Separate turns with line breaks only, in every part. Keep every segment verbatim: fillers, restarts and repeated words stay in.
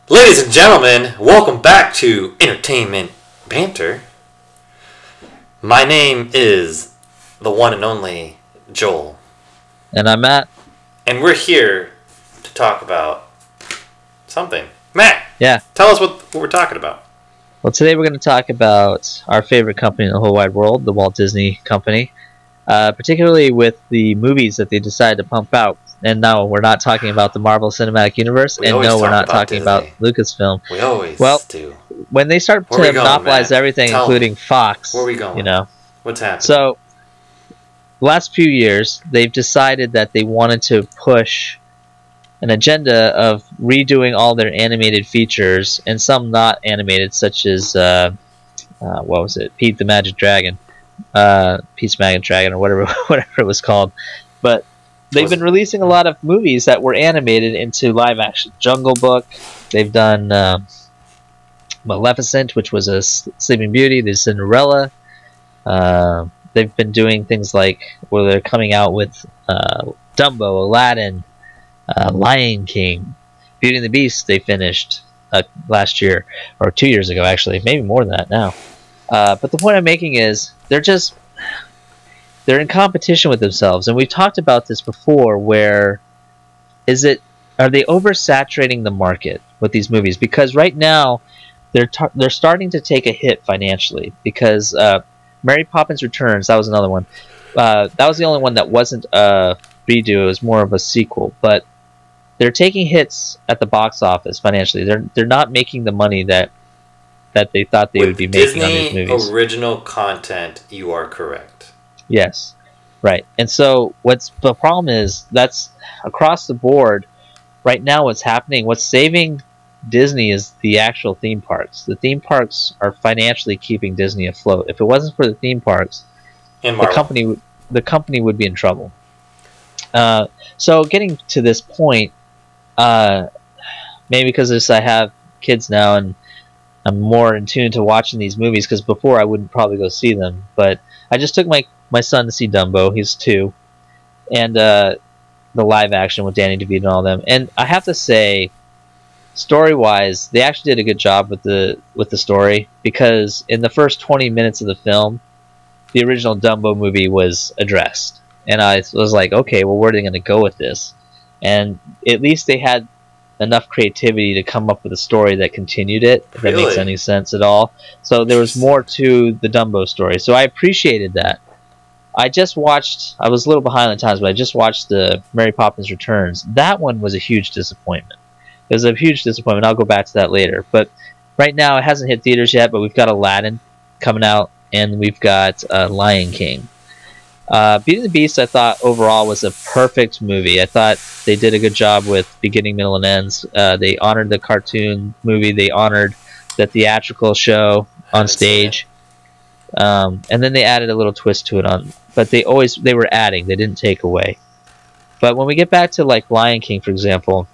Ladies and gentlemen, welcome back to Entertainment Banter. My name is the one and only Joel.
And I'm Matt.
And we're here to talk about something. Matt!
Yeah.
Tell us what, what we're talking about.
Well, today we're going to talk about our favorite company in the whole wide world, the Walt Disney Company, uh, particularly with the movies that they decided to pump out. And no, we're not talking about the Marvel Cinematic Universe,
We
and
always
no, we're
talk
not
about
talking
Disney.
about Lucasfilm.
We always
Well,
do.
When they start
Where
to
we going,
monopolize
Matt?
everything,
Tell
including
me.
Fox,
Where we going?
you know.
What's happening?
So, last few years, they've decided that they wanted to push an agenda of redoing all their animated features, and some not animated, such as, uh, uh, what was it, Pete the Magic Dragon, uh, Pete's Magic Dragon, or whatever, whatever it was called. But they've
Was
been
it?
releasing a lot of movies that were animated into live action. Jungle Book, they've done uh, Maleficent, which was a Sleeping Beauty, there's Cinderella. Uh, they've been doing things like where they're coming out with uh, Dumbo, Aladdin, uh, Lion King, Beauty and the Beast. They finished uh, last year or two years ago, actually, maybe more than that now. Uh, but the point I'm making is they're just they're in competition with themselves, and we've talked about this before. Where is it? Are they oversaturating the market with these movies? Because right now they're tar- they're starting to take a hit financially. Because uh, Mary Poppins Returns, that was another one. Uh, that was the only one that wasn't a redo. It was more of a sequel. But they're taking hits at the box office financially. They're they're not making the money that that they thought they
With
would be making on these
Disney
movies.
original content, you are correct.
Yes, right. And so what's the problem is that's across the board right now. What's happening? What's saving Disney is the actual theme parks. The theme parks are financially keeping Disney afloat. If it wasn't for the theme parks,
And
the
Marvel.
company would the company would be in trouble. Uh, so getting to this point, uh, maybe because this, I have kids now and I'm more in tune to watching these movies, because before I wouldn't probably go see them. But I just took my, my son to see Dumbo. He's two. And uh, the live action with Danny DeVito and all them. And I have to say, story-wise, they actually did a good job with the with the story, because in the first twenty minutes of the film, the original Dumbo movie was addressed. And I was like, okay, well, where are they going to go with this? And at least they had enough creativity to come up with a story that continued it, if that makes
Really?
any sense at all. So there was more to the Dumbo story. So I appreciated that. I just watched, I was a little behind on times, but I just watched the Mary Poppins Returns. That one was a huge disappointment. It was a huge disappointment. I'll go back to that later. But right now, it hasn't hit theaters yet, but we've got Aladdin coming out, and we've got uh, Lion King. Uh, Beauty and the Beast, I thought overall was a perfect movie. I thought they did a good job with beginning, middle, and ends. Uh, they honored the cartoon movie. They honored the theatrical show on
Haven't seen
stage, um, and then they added a little twist to it. On, but they always they were adding. They didn't take away. But when we get back to like Lion King, for example,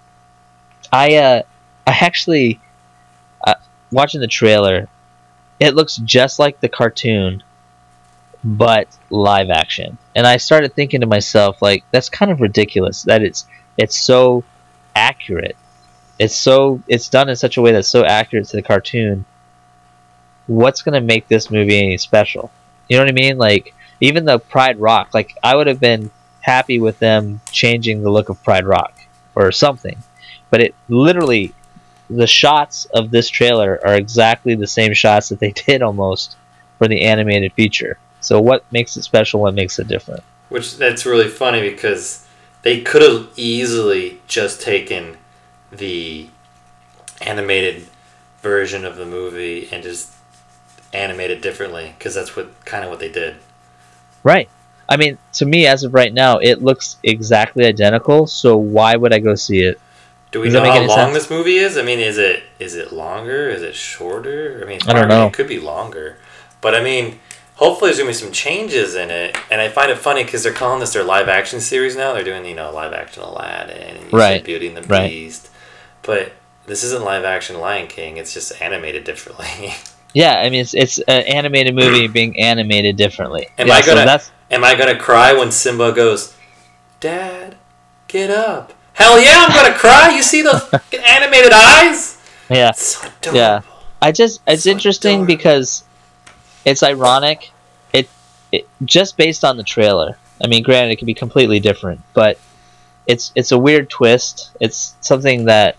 I uh, I actually uh, watching the trailer. It looks just like the cartoon, but live action. And I started thinking to myself, like, that's kind of ridiculous that it's it's so accurate. It's so it's done in such a way that's so accurate to the cartoon. What's gonna make this movie any special? You know what I mean? Like, even the Pride Rock, like, I would have been happy with them changing the look of Pride Rock or something. But it literally, the shots of this trailer are exactly the same shots that they did almost for the animated feature. So what makes it special? What makes it different?
Which, that's really funny because they could have easily just taken the animated version of the movie and just animated differently, because that's what kind of what they did.
Right. I mean, to me, as of right now, it looks exactly identical. So why would I go see it?
Do we
Does
know
that make
how
any
long
sense?
this movie is? I mean, is it is it longer? Is it shorter? I mean,
I don't know.
It could be longer, but I mean, hopefully there's gonna be some changes in it. And I find it funny because they're calling this their live action series now. They're doing, you know, live action Aladdin and you
Right.
said Beauty and the
Right.
Beast, but this isn't live action Lion King. It's just animated differently.
Yeah, I mean, it's it's an animated movie being animated differently.
Am
yeah,
I
so
gonna
that's
am I gonna cry when Simba goes, "Dad, get up"? Hell yeah, I'm gonna cry. You see those fucking animated eyes?
Yeah.
It's so adorable.
Yeah. I just it's
So
interesting
adorable.
because it's ironic. It, it just based on the trailer. I mean, granted, it could be completely different, but it's it's a weird twist. It's something that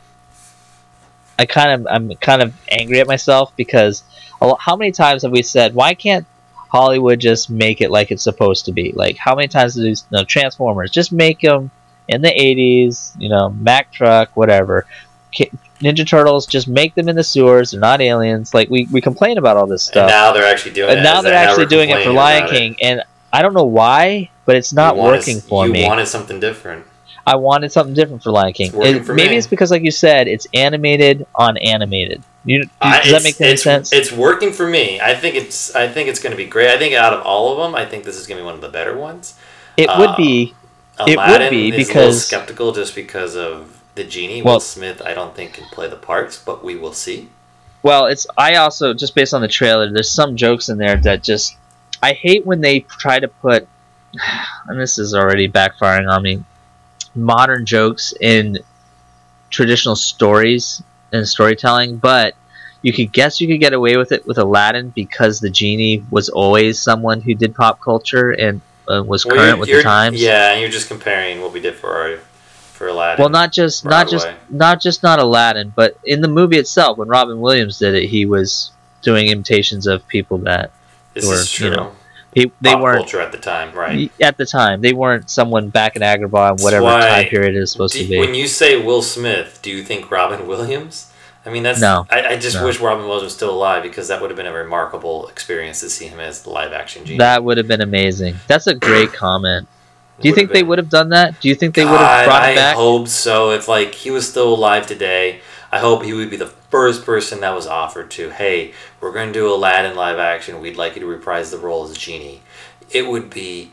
I kind of I'm kind of angry at myself because a lo- how many times have we said, why can't Hollywood just make it like it's supposed to be? Like, how many times do these, you know, Transformers just make them in the eighties? You know, Mack truck, whatever. Ki- Ninja Turtles, just make them in the sewers. They're not aliens. Like, we, we complain about all this
And
stuff.
now they're actually doing
But
it.
now
Is
they're
that- now
actually
we're
doing it for
complaining
Lion
about it.
King, and I don't know why, but it's not
You wanted-
working for
you
me.
You wanted something different.
I wanted something different for Lion King.
It's working
It-
for
maybe
me.
it's because, like you said, it's animated on animated. You,
I-
does that
it's-
make any
it's,
sense?
It's working for me. I think it's. I think it's going to be great. I think out of all of them, I think this is going to be one of the better ones.
It
uh,
would be. It would
Aladdin
be
is a little
because-
skeptical just because of the genie.
Well-
Will Smith, I don't think can play the parts, but we will see.
Well, it's. I also, just based on the trailer, there's some jokes in there that just. I hate when they try to put. And this is already backfiring on me. Modern jokes in traditional stories and storytelling, but you could guess you could get away with it with Aladdin because the genie was always someone who did pop culture and uh, was
Well,
current
you're-
with
you're-
the times.
Yeah, and you're just comparing what we did for our for Aladdin.
Well, not just not just
Broadway.
not just not Aladdin, but in the movie itself, when Robin Williams did it, he was doing imitations of people that
this
were,
is true.
you know, he, they
Pop
weren't
culture at the time, right?
at the time. They weren't someone back in Agrabah, whatever
why-
time period it is supposed
Do-
to be.
When you say Will Smith, do you think Robin Williams? I mean, that's
No.
I, I just
No.
wish Robin Williams was still alive because that would have been a remarkable experience to see him as the live action genie.
That would have been amazing. That's a great comment. Do you
Would
think
have
they
been.
would have done that? Do you think they would have
God,
brought
I
him back?
hope so. If like he was still alive today, I hope he would be the first person that was offered to. Hey, we're going to do Aladdin live action. We'd like you to reprise the role as genie. It would be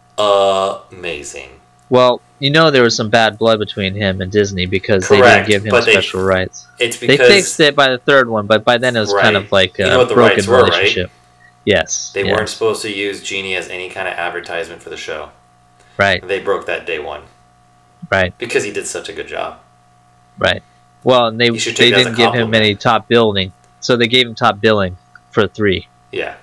amazing.
Well, you know there was some bad blood between him and Disney because they
Correct,
didn't give him
but they-
special rights.
It's
They
because
fixed it by the third one, but by then it was kind
Right.
of like
You
a
know what the
broken
rights were, right?
relationship. Yes.
they
yeah,
weren't supposed to use genie as any kind of advertisement for the show.
right,
They broke that day one
right,
because he did such a good job.
right. Well, and they
You should
they
take that as a
didn't give him
compliment.
any top billing, so they gave him top billing for three.
Yeah.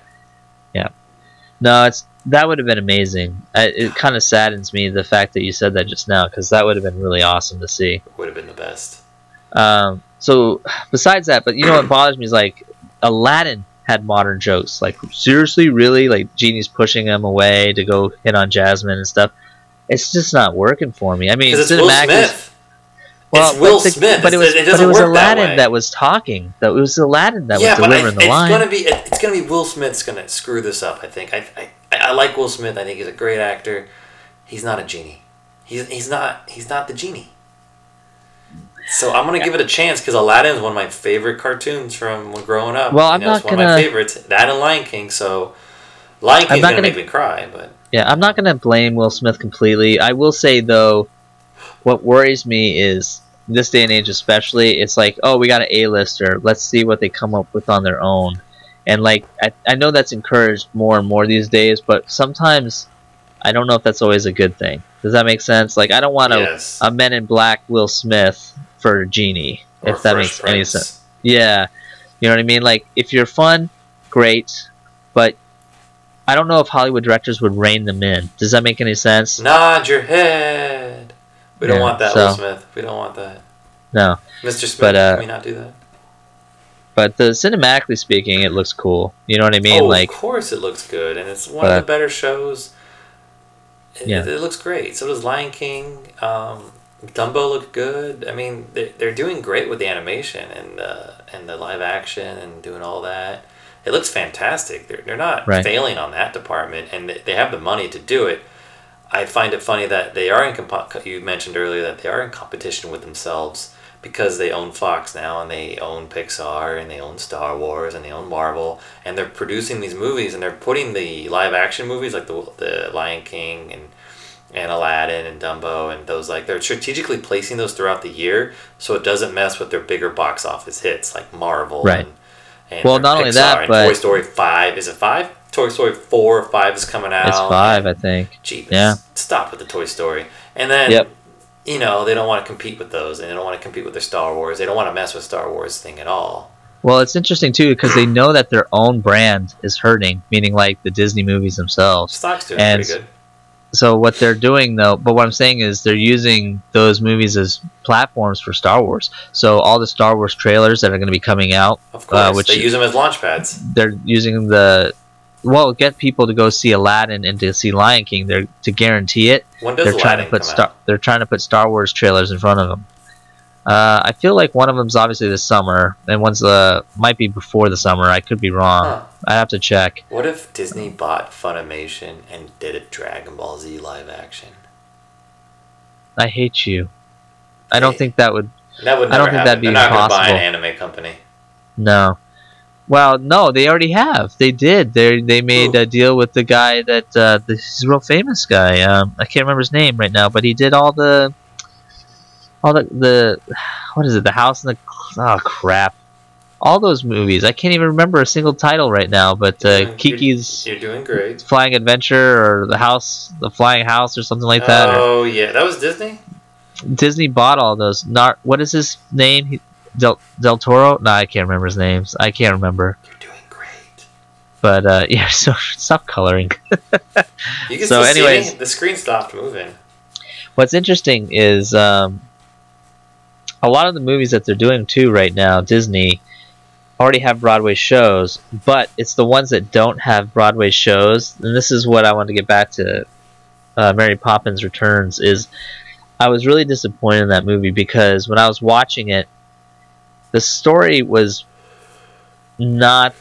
No, it's that would have been amazing. I, it kind of saddens me the fact that you said that just now because that would have been really awesome to see.
Would have been the best.
Um, so besides that, but you know what bothers me is like Aladdin had modern jokes. Like seriously, really, like Genie's pushing him away to go hit on Jasmine and stuff. It's just not working for me. I mean,
Because it's Will
cinematic is-
Smith.
well,
it's Will
but the-
Smith.
but it was,
It- it
but
doesn't
it was
work that
Aladdin
way.
that was talking. That it was Aladdin that
yeah,
was
but I,
delivering the
it's
line.
gonna be it, it's gonna be Will Smith's gonna screw this up. I think. I, I I like Will Smith. I think he's a great actor. He's not a genie. He's he's not he's not the genie. So I'm gonna give it a chance because Aladdin is one of my favorite cartoons from when growing up.
Well,
You
I'm
know,
not
it's one of my
gonna-
favorites. That and Lion King. So Lion King's
not
gonna,
gonna-
make me cry, but
Yeah, I'm not going to blame Will Smith completely. I will say, though, what worries me is, this day and age especially, it's like, oh, we got an A-lister. Let's see what they come up with on their own. And, like, I, I know that's encouraged more and more these days, but sometimes I don't know if that's always a good thing. Does that make sense? Like, I don't want a,
yes.
a Men in Black Will Smith for Genie,
Or
if that
Fresh
makes any
Prince.
sense. Yeah. You know what I mean? Like, if you're fun, great, but I don't know if Hollywood directors would rein them in. Does that make any sense?
Nod your head. We don't
Yeah,
want that,
so-
Will Smith. We don't want that.
No.
Mister Smith,
But, uh,
can we not do that?
But the cinematically speaking, it looks cool. You know what I mean?
oh,
like,
of course it looks good, and it's one
but-
of the better shows. It,
Yeah.
it, it looks great. So does Lion King. Um, Dumbo looked good. I mean, they're, they're doing great with the animation and uh, and the live action and doing all that. It looks fantastic. They're, they're not
Right.
failing on that department, and they, they have the money to do it. I find it funny that they are in comp- you mentioned earlier that they are in competition with themselves because they own Fox now and they own Pixar and they own Star Wars and they own Marvel, and they're producing these movies and they're putting the live action movies like the the Lion King and and Aladdin and Dumbo and those, like, they're strategically placing those throughout the year so it doesn't mess with their bigger box office hits like Marvel
Right.
and, and
Well,
their
not only
Pixar
that,
and
but-
Toy Story five. Is it five? Toy Story four or five is coming out.
it's five, I think.
Jeez,
Yeah.
stop with the Toy Story. And then
Yep.
you know, they don't want to compete with those, and they don't want to compete with their Star Wars. They don't want to mess with Star Wars thing at all.
Well, it's interesting too because they know that their own brand is hurting, meaning like the Disney movies themselves.
Stock's doing
and
pretty good.
So what they're doing though, but what I'm saying is they're using those movies as platforms for Star Wars. So all the Star Wars trailers that are going to be coming out,
Of course,
uh, which
they use them as launch pads.
they're using the well, get people to go see Aladdin and to see Lion King. They're to guarantee it.
When does
They're trying
Aladdin
to put
come
Star.
out?
They're trying to put Star Wars trailers in front of them. Uh, I feel like one of them's obviously this summer, and one's uh might be before the summer. I could be wrong.
Huh.
I have to check.
What if Disney bought Funimation and did a Dragon Ball Z live action?
I hate you. I don't
Hey.
think that would.
That would
I
never
don't think
happen.
that'd be
They're not going to buy
possible.
an anime company.
No. Well, no, they already have. They did. They they made
Who?
a deal with the guy that uh, this is a real famous guy. Um, I can't remember his name right now, but he did all the all the the what is it? The House and the oh crap, all those movies. I can't even remember a single title right now. But uh,
You're doing-
Kiki's
You're doing great.
Flying Adventure or the House, the Flying House, or something like that. Or
Oh, yeah. That was Disney?
Disney bought all those. Nar- what is his name? He, Del Del Toro? No, I can't remember his names. I can't remember.
You're doing great.
But uh, yeah, so stop coloring.
You can
So
still
anyways-
see me. The screen stopped moving.
What's interesting is um, a lot of the movies that they're doing too right now, Disney, already have Broadway shows, but it's the ones that don't have Broadway shows. And this is what I want to get back to. Uh, Mary Poppins Returns is I was really disappointed in that movie because when I was watching it, the story was not.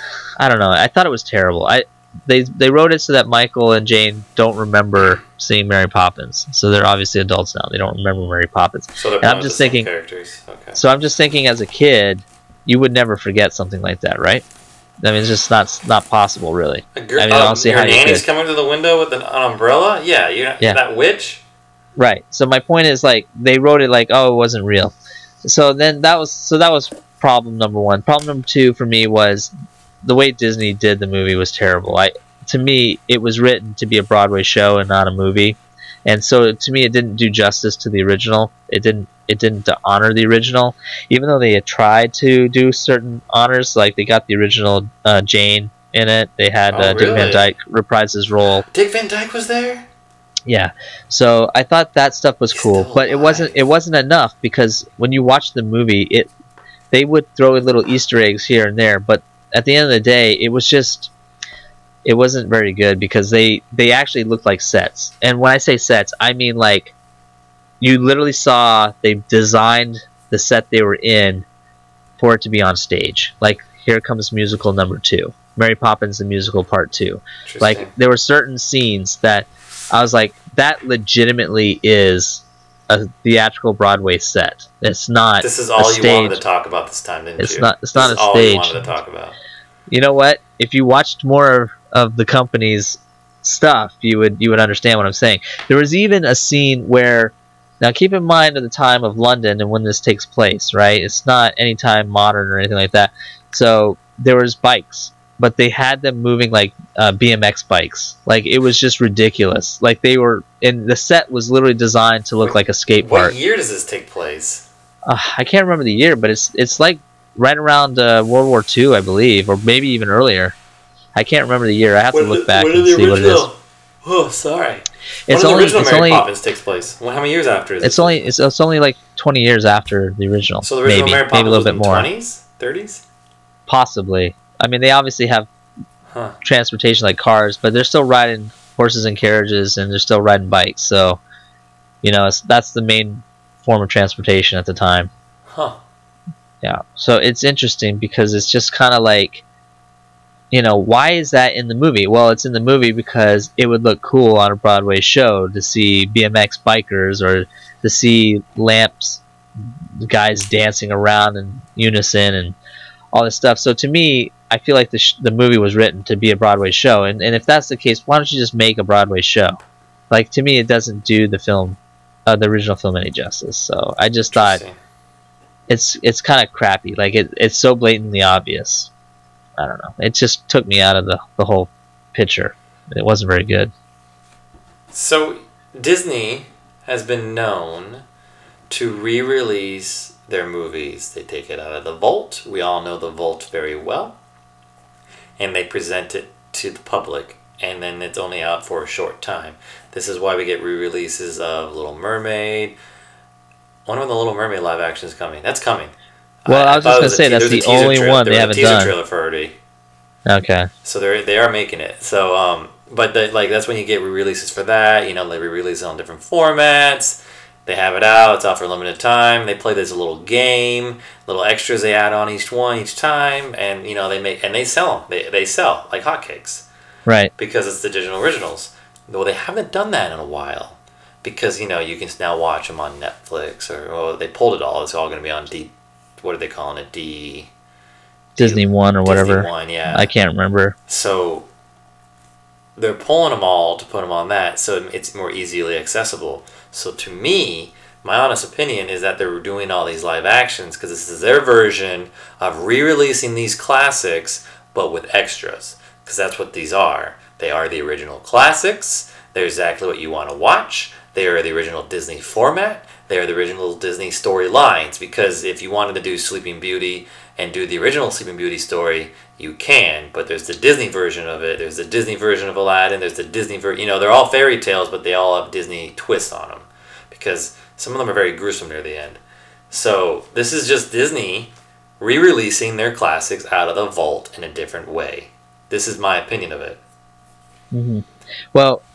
I don't know. I thought it was terrible. I they they wrote it so that Michael and Jane don't remember seeing Mary Poppins. So they're obviously adults now. They don't remember Mary Poppins.
So they're
And I'm
probably
just
the same
thinking-
characters. Okay.
So I'm just thinking, as a kid, you would never forget something like that, right? I mean, it's just not not possible, really.
A gr-
I mean, I
um,
don't see
your
how you
nanny's
could.
coming to the window with an, an umbrella? Yeah, you
Yeah.
that witch?
Right. So my point is, like, they wrote it like, oh, it wasn't real. So then that was so that was problem number one. Problem number two for me was the way Disney did the movie was terrible. I to me, it was written to be a Broadway show and not a movie, and so to me, it didn't do justice to the original. It didn't. It didn't honor the original, even though they had tried to do certain honors. Like they got the original uh, Jane in it. They had
Oh,
uh, Dick Van
really?
Dyke reprise his role.
Dick Van Dyke was there?
Yeah, so I thought that stuff was
He's
cool,
still
but it wasn't.
alive.
It wasn't enough because when you watch the movie, it they would throw in little Easter eggs here and there, but at the end of the day, it was just it wasn't very good because they they actually looked like sets. And when I say sets, I mean like you literally saw they designed the set they were in for it to be on stage. Like here comes musical number two, Mary Poppins the musical part two.
Interesting.
Like there were certain scenes that I was like, that legitimately is a theatrical Broadway set. It's not.
this is
a
all you
stage.
wanted to talk about this time, didn't
It's
you?
not. It's
This
not
is
a
all you
stage.
wanted to talk about.
You know what? If you watched more of the company's stuff, you would you would understand what I'm saying. There was even a scene where, now keep in mind at the time of London and when this takes place, right? It's not any time modern or anything like that. So there was bikes, but they had them moving like uh, B M X bikes. Like it was just ridiculous. Like they were, and the set was literally designed to look
Wait,
like a skate
What
park.
year does this take place?
Uh, I can't remember the year, but it's it's like right around uh, World War Two, I believe, or maybe even earlier. I can't remember the year. I have to look back and see what it is.
Oh, sorry.
It's
when
only
the original
it's
Mary
only
Poppins takes place? Well, how many years after is
it's
it?
only it's, it's only like twenty years after the original.
So the original
maybe
Mary Poppins
maybe a little
was
bit
in
more.
twenties? thirties?
Possibly. I mean, they obviously have
Huh.
transportation like cars, but they're still riding horses and carriages, and they're still riding bikes. So, you know, it's, that's the main form of transportation at the time.
Huh.
Yeah. So it's interesting because it's just kind of like, you know, why is that in the movie? Well, it's in the movie because it would look cool on a Broadway show to see B M X bikers or to see lamps, guys dancing around in unison and all this stuff. So to me, I feel like the sh- the movie was written to be a Broadway show, and and if that's the case, why don't you just make a Broadway show? Like to me, it doesn't do the film, uh, the original film, any justice. So I just thought
Interesting.
it's it's kind of crappy. Like it, it's so blatantly obvious. I don't know. It just took me out of the, the whole picture. It wasn't very good.
So Disney has been known to re-release their movies. They take it out of the vault. We all know the vault very well. And they present it to the public. And then it's only out for a short time. This is why we get re-releases of Little Mermaid. I wonder when the Little Mermaid live action is coming. That's coming.
Well, I, I was just going to say,
te-
that's the only
tra-
one they haven't
teaser
done.
trailer for already.
Okay.
So they they are making it. So um, but the, like that's when you get re-releases for that. You know, they re-release it on different formats. They have it out. It's out for a limited time. They play this little game, little extras they add on each one each time, and you know they make and they sell them. They they sell like hotcakes.
Right.
Because it's the digital originals. Well, they haven't done that in a while. Because you know you can now watch them on Netflix or well they pulled it all. It's all going to be on D. What are they calling it? D.
Disney One or whatever.
Disney One, yeah.
I can't remember.
So they're pulling them all to put them on that, so it's more easily accessible. So to me, my honest opinion is that they're doing all these live actions because this is their version of re-releasing these classics, but with extras. Because that's what these are. They are the original classics. They're exactly what you want to watch. They are the original Disney format. They are the original Disney storylines. Because if you wanted to do Sleeping Beauty and do the original Sleeping Beauty story, you can. But there's the Disney version of it. There's the Disney version of Aladdin. There's the Disney version. You know, they're all fairy tales, but they all have Disney twists on them. Because some of them are very gruesome near the end. So this is just Disney re-releasing their classics out of the vault in a different way. This is my opinion of it.
Mm-hmm. Well,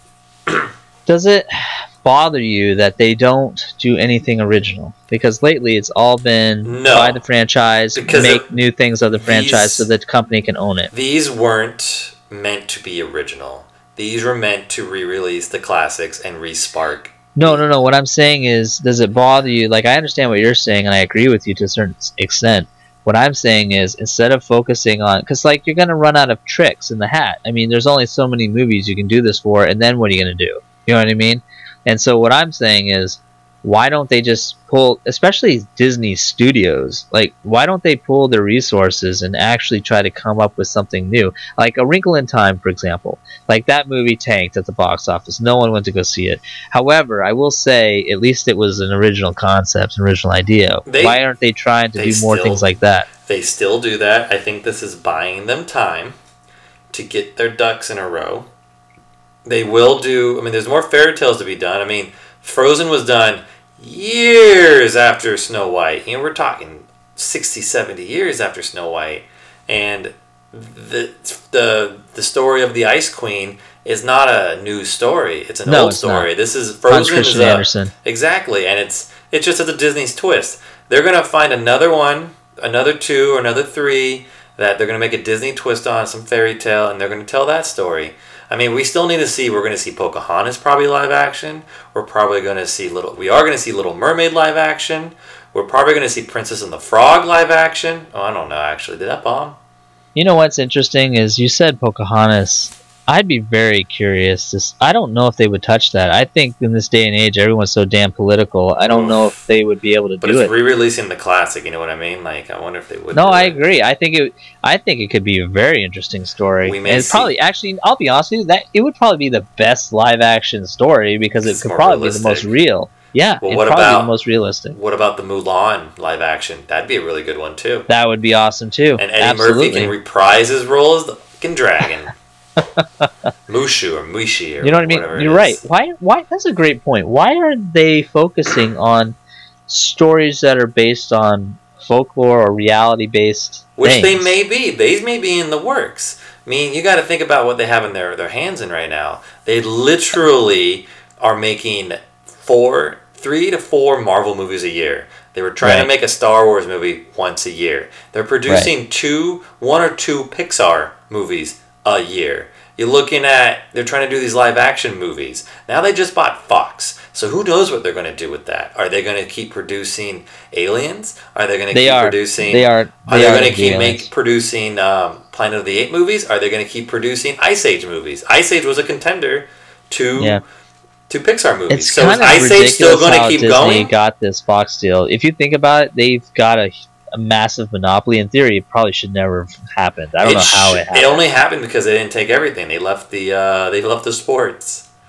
does it bother you that they don't do anything original? Because lately it's all been
no,
buy the franchise,
because
make new things of the franchise
these,
so the company can own it.
These weren't meant to be original. These were meant to re-release the classics and re-spark.
No, no, no. What I'm saying is, does it bother you? Like, I understand what you're saying, and I agree with you to a certain extent. What I'm saying is, instead of focusing on... Because, like, you're going to run out of tricks in the hat. I mean, there's only so many movies you can do this for, and then what are you going to do? You know what I mean? And so what I'm saying is, why don't they just pull... Especially Disney Studios. Like, why don't they pull their resources and actually try to come up with something new? Like, A Wrinkle in Time, for example. Like, that movie tanked at the box office. No one went to go see it. However, I will say, at least it was an original concept, an original idea.
They,
why aren't they trying to
they
do more
still,
things like that?
They still do that. I think this is buying them time to get their ducks in a row. They will do... I mean, there's more fairy tales to be done. I mean, Frozen was done years after Snow White. You know, we're talking sixty, seventy years after Snow White. And the the the story of the Ice Queen is not a new story. It's an
no,
old
it's
story.
Not.
This is Frozen.
Christian
is a,
Andersen.
Exactly, and it's it's just a Disney's twist. They're gonna find another one, another two, or another three that they're gonna make a Disney twist on, some fairy tale, and they're gonna tell that story. I mean, we still need to see. We're going to see Pocahontas probably live action. We're probably going to see little. We are going to see Little Mermaid live action. We're probably going to see Princess and the Frog live action. Oh, I don't know. Actually, did that bomb?
You know what's interesting is you said Pocahontas. I'd be very curious. To, I don't know if they would touch that. I think in this day and age, everyone's so damn political. I don't Oof. know if they would be able to
but
do
it's
it.
re-releasing the classic. You know what I mean? Like, I wonder if they would.
No, I
it.
agree. I think it. I think it could be a very interesting story.
We may
and it's
see.
probably actually. I'll be honest with you. That it would probably be the best live action story because it
it's
could probably
realistic.
be the most real. Yeah,
well,
it'd
what
probably
about
be the most realistic.
What about the Mulan live action? That'd be a really good one too.
That would be awesome too.
And Eddie
Absolutely.
Murphy can reprise his role as the fucking dragon. Mushu or Mushi or
you know what I mean? You're right. Why? Why? That's a great point. Why are they focusing on stories that are based on folklore or reality-based
Which
things?
they may be. These may be in the works. I mean, you got to think about what they have in their their hands in right now. They literally are making four, three to four Marvel movies a year. They were trying
right.
to make a Star Wars movie once a year. They're producing
right.
two, one or two Pixar movies a year. You're looking at, they're trying to do these live action movies. Now they just bought Fox. So who knows what they're going to do with that? Are they going to keep producing Aliens? Are they going to
they
keep
are.
producing...
They are. They
are they
are
going to keep
aliens.
make, producing um, Planet of the Apes movies? Are they going to keep producing Ice Age movies? Ice Age was a contender to...
Yeah.
To Pixar movies.
It's
so
kind
is
of
Ice Age still going to keep
Disney
going?
got this Fox deal. If you think about it, they've got a, a massive monopoly. In theory, it probably should never have happened. I don't
it
know how
sh-
it happened.
It only happened because they didn't take everything. They left the uh, they left the sports.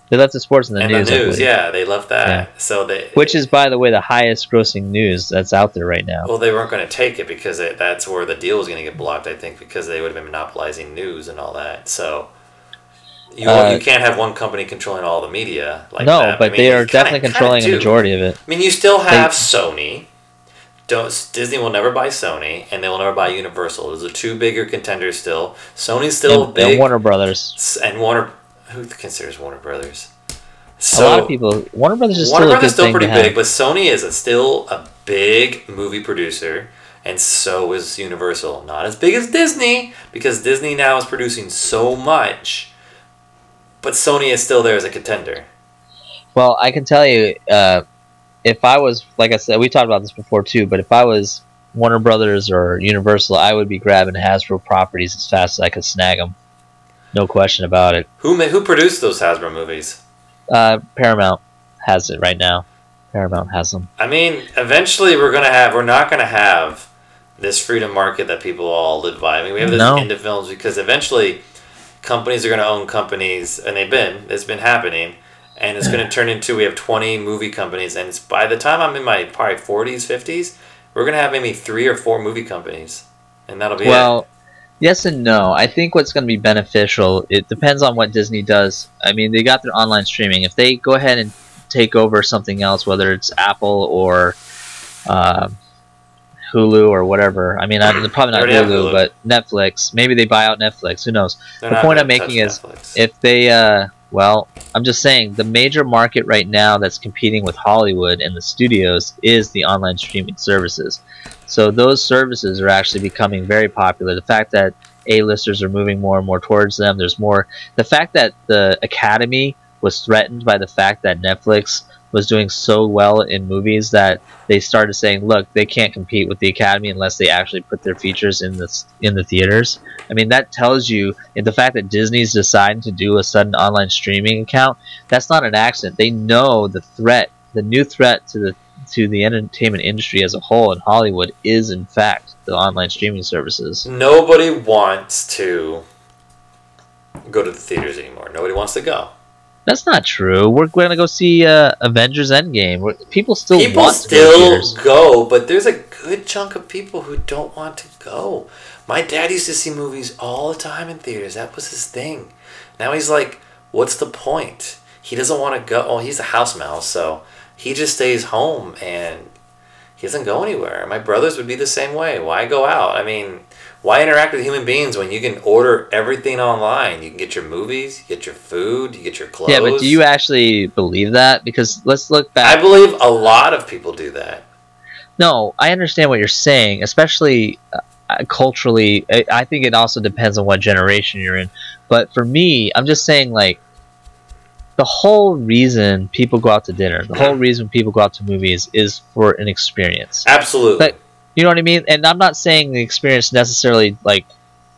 They left the sports in the
and
news.
the news, yeah, they left that. Yeah. So they,
which is, by the way, the highest grossing news that's out there right now.
Well, they weren't going to take it because it, that's where the deal was going to get blocked. I think because they would have been monopolizing news and all that. So you uh, you can't have one company controlling all the media like
no,
that.
No, but I mean, they are definitely kinda, controlling kinda a majority of it.
I mean, you still have they, Sony. Don't, Disney will never buy Sony, and they will never buy Universal. Those are two bigger contenders still. Sony's still
and,
big.
And Warner Brothers.
And Warner, who considers Warner Brothers? So,
a lot of people. Warner Brothers is
Warner
still
Brothers
a good
still pretty
thing
big, but Sony is a, still a big movie producer, and so is Universal. Not as big as Disney, because Disney now is producing so much, but Sony is still there as a contender.
Well, I can tell you. Uh, If I was, like I said, we talked about this before too, but if I was Warner Brothers or Universal, I would be grabbing Hasbro properties as fast as I could snag them. No question about it.
Who who produced those Hasbro movies?
Uh, Paramount has it right now. Paramount has them.
I mean, eventually we're gonna have, we're not gonna have this freedom market that people all live by. I mean, we have this
no.
into films because eventually companies are gonna own companies, and they've been, it's been happening. And it's going to turn into, we have twenty movie companies, and it's, by the time I'm in my probably forties, fifties, we're going to have maybe three or four movie companies, and that'll be
well,
it. Well,
yes and no. I think what's going to be beneficial, it depends on what Disney does. I mean, they got their online streaming. If they go ahead and take over something else, whether it's Apple or uh, Hulu or whatever. I mean, I'm probably not Hulu, Hulu, but Netflix. Maybe they buy out Netflix. Who knows?
They're
the point I'm making is Netflix. if they... Uh, Well, I'm just saying the major market right now that's competing with Hollywood and the studios is the online streaming services. So those services are actually becoming very popular. The fact that A-listers are moving more and more towards them, there's more. The fact that the Academy was threatened by the fact that Netflix was doing so well in movies that they started saying, look, they can't compete with the Academy unless they actually put their features in the, in the theaters. I mean, that tells you, and the fact that Disney's deciding to do a sudden online streaming account, that's not an accident. They know the threat, the new threat to the to the entertainment industry as a whole in Hollywood is, in fact, the online streaming services.
Nobody wants to go to the theaters anymore. Nobody wants to go.
That's not true. We're going to go see uh, Avengers Endgame. We're, people still
people
want
still
to
go, go, but there's a good chunk of people who don't want to go. My dad used to see movies all the time in theaters. That was his thing. Now he's like, what's the point? He doesn't want to go. Oh, he's a house mouse, so he just stays home and he doesn't go anywhere. My brothers would be the same way. Why go out? I mean, why interact with human beings when you can order everything online? You can get your movies, you get your food, you get your clothes.
Yeah, but do you actually believe that? Because let's look back.
I believe a lot of people do that.
No, I understand what you're saying, especially uh, culturally. I, I think it also depends on what generation you're in. But for me, I'm just saying, like, the whole reason people go out to dinner, the whole reason people go out to movies is for an experience.
Absolutely.
But, you know what I mean? And I'm not saying the experience necessarily, like,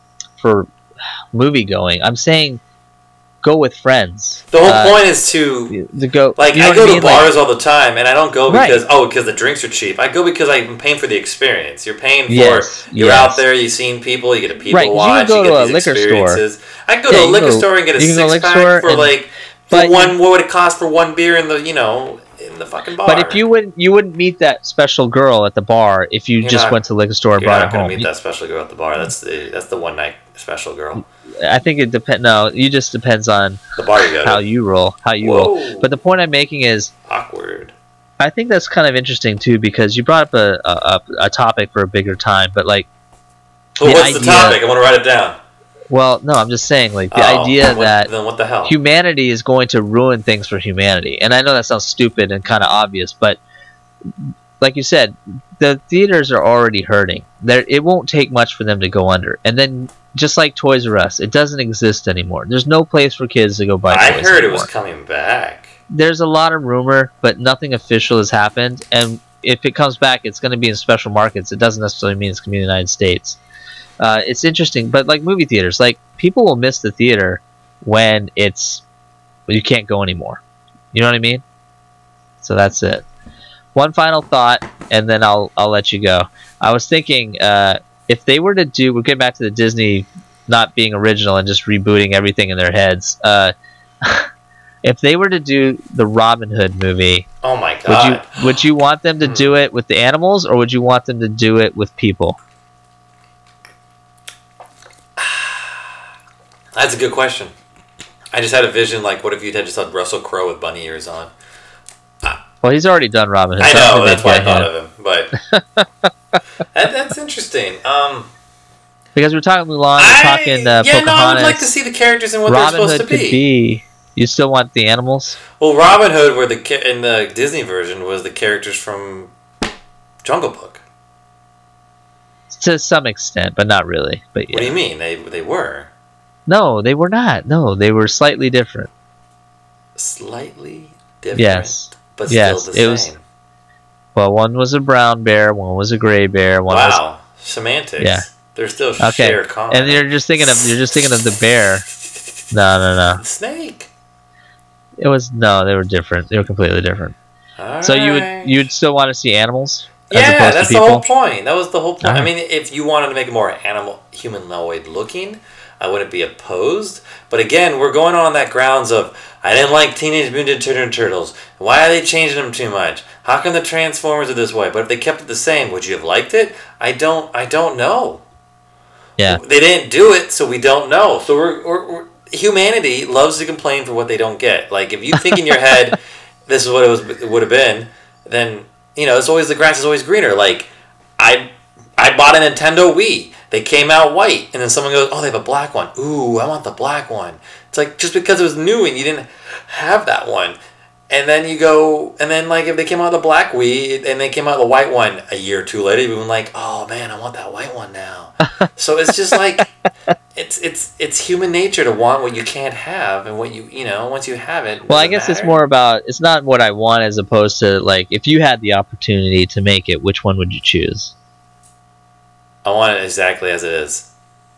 for movie going. I'm saying go with friends.
The whole
uh,
point is to,
to go.
Like,
you know
I go
I mean?
to bars
like,
all the time, and I don't go
right.
because, oh, because the drinks are cheap. I go because I'm paying for the experience. You're paying for,
yes,
you're
yes.
out there, you've seen people, you get a people
right,
watch,
you,
you
get
a
these
liquor
experiences.
Store. I can go
yeah,
to a liquor
go,
store and get a six-pack for,
and,
like, for one, what would it cost for one beer in the, you know, in the fucking bar?
But if you wouldn't, you wouldn't meet that special girl at the bar if you
you're
just
not,
went to the liquor store and brought it home.
You're not going to meet that special girl at the bar. That's the that's the one night special girl.
I think it depends. No, it just depends on
the bar you go
how
to.
you roll. How you
Whoa.
roll. But the point I'm making is
awkward.
I think that's kind of interesting too because you brought up a a, a topic for a bigger time. But like,
well, the what's idea, the topic? I want to write it down.
Well, no, I'm just saying, like, the
oh,
idea
what,
that
then what the hell?
humanity is going to ruin things for humanity. And I know that sounds stupid and kind of obvious, but like you said, the theaters are already hurting. There, it won't take much for them to go under. And then, just like Toys R Us, it doesn't exist anymore. There's no place for kids to go buy
I
toys
heard
anymore.
It was coming back.
There's a lot of rumor, but nothing official has happened. And if it comes back, it's going to be in special markets. It doesn't necessarily mean it's going to be in the United States. Uh, it's interesting, but like movie theaters, like people will miss the theater when it's well, you can't go anymore. You know what I mean? So that's it. One final thought, and then I'll I'll let you go. I was thinking uh, if they were to do, we'll get back to the Disney not being original and just rebooting everything in their heads. Uh, if they were to do the Robin Hood movie,
Oh my
would
god.
you would you want them to
Hmm.
do it with the animals, or would you want them to do it with people?
That's a good question. I just had a vision like, what if you had just had Russell Crowe with bunny ears on?
Well, he's already done Robin Hood.
I
so don't
know,
think
that's why I
they'd
thought
get him.
of him, but that, that's interesting. Um,
Because we're talking Mulan, we're
I,
talking uh,
yeah,
Pocahontas.
no, I would like to see the characters and what
Robin
they're supposed
Hood
to
could
be.
be. You still want the animals?
Well, Robin Hood, were the ca- in the Disney version, was the characters from Jungle Book.
To some extent, but not really. But yeah.
What do you mean? They they were
No, they were not. No, they were slightly different.
slightly different,
Yes.
but
Yes,
still the
it was-
same.
Well, one was a brown bear, one was a gray bear, one was
Wow, semantics.
Yeah.
They're still
okay.
share common.
And you're just thinking of you're just thinking of the bear. No, no, no.
Snake.
It was no, they were different. They were completely different.
All
So you
right.
would you'd still want to see animals as
Yeah,
opposed
that's
to
the
people?
whole point. That was the whole point. I
Alright.
mean, if you wanted to make it more animal humanoid looking, I wouldn't be opposed. But again, we're going on that grounds of I didn't like Teenage Mutant Ninja Turtles. Why are they changing them too much? How come the Transformers are this way? But if they kept it the same, would you have liked it? I don't. I don't know.
Yeah.
They didn't do it, so we don't know. So we're, we're, we're humanity loves to complain for what they don't get. Like if you think in your head this is what it was it would have been, then you know it's always the grass is always greener. Like I I bought a Nintendo Wii. They came out white, and then someone goes, "Oh, they have a black one. Ooh, I want the black one." It's like just because it was new and you didn't have that one, and then you go, and then like if they came out the black Wii and they came out the white one a year or two later, you'd be like, "Oh man, I want that white one now." So it's just like it's it's it's human nature to want what you can't have, and what you you know once you have it.
Well, I
doesn't
guess it's
matter.
more about it's not what I want as opposed to like if you had the opportunity to make it, which one would you choose?
I want it exactly as it is.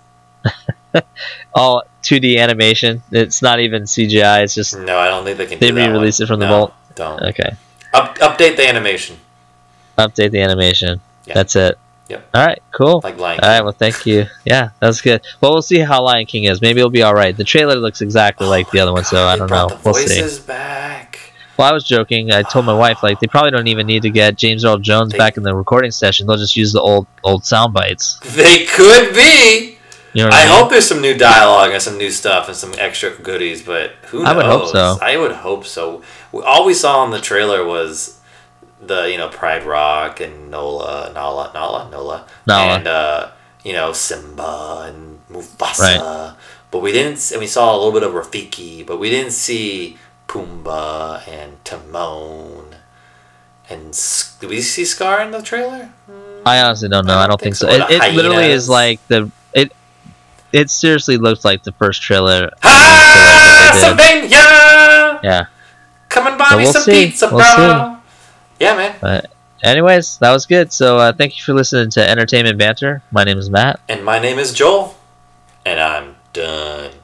All two D animation. It's not even C G I. It's just
No, I don't think they can.
They
do that one.
re-release it from the
No,
vault?
Don't
okay.
Up, update the animation
Update the animation.
Yeah.
That's it.
Yep.
All right. Cool.
like Lion
All right.
King.
Well, thank you. Yeah, that's good. Well, we'll see how Lion King is. Maybe it'll be all right. The trailer looks exactly
Oh
like the
my
other one, so
God,
I
they
don't
brought
know.
The
We'll see.
voices back.
Well, I was joking. I told my wife like they probably don't even need to get James Earl Jones
They-
back in the recording session. They'll just use the old old sound bites.
They could be.
You know what
I
I, mean?
hope there's some new dialogue and some new stuff and some extra goodies, but who knows?
I would hope so.
I would hope so. All we saw in the trailer was the you know Pride Rock and Nola, Nala, Nala, Nola,
Nala.
and uh, you know Simba and Mufasa.
Right.
But we didn't. And we saw a little bit of Rafiki, but we didn't see Pumbaa and Timon. And S- did we see Scar in the trailer?
I honestly don't know. I don't, think, so.
Or
It,
the
it literally
hyenas.
is like the it. It seriously looks like the first trailer.
Ah,
trailer that they did.
Sylvania!
Yeah.
Come and buy
So
me
we'll
some
see.
pizza,
We'll
bro. Yeah, man.
But anyways, that was good. So uh, thank you for listening to Entertainment Banter. My name is Matt.
And my name is Joel, and I'm done.